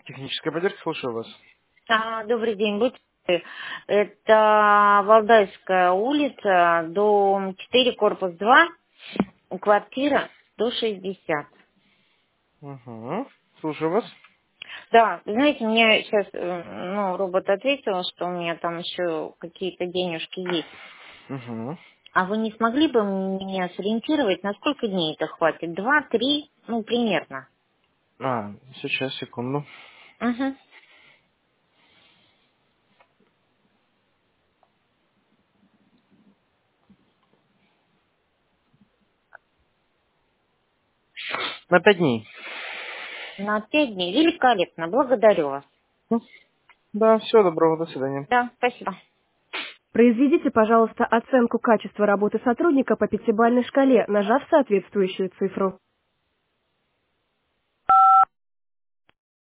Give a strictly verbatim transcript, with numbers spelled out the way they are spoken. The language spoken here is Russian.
Техническая поддержка, слушаю вас. А, добрый день, будьте. Это Валдайская улица, дом четыре, корпус два, квартира сто шестьдесят. Угу. Слушаю вас. Да, вы знаете, мне сейчас ну, робот ответил, что у меня там еще какие-то денежки есть. Угу. А вы не смогли бы меня сориентировать, на сколько дней это хватит? Два, три, ну, примерно. А, сейчас, секунду. Угу. На пять дней. На пять дней. Великолепно. Благодарю вас. Ну, да, все, доброго, до свидания. Да, спасибо. Произведите, пожалуйста, оценку качества работы сотрудника по пятибалльной шкале, нажав соответствующую цифру.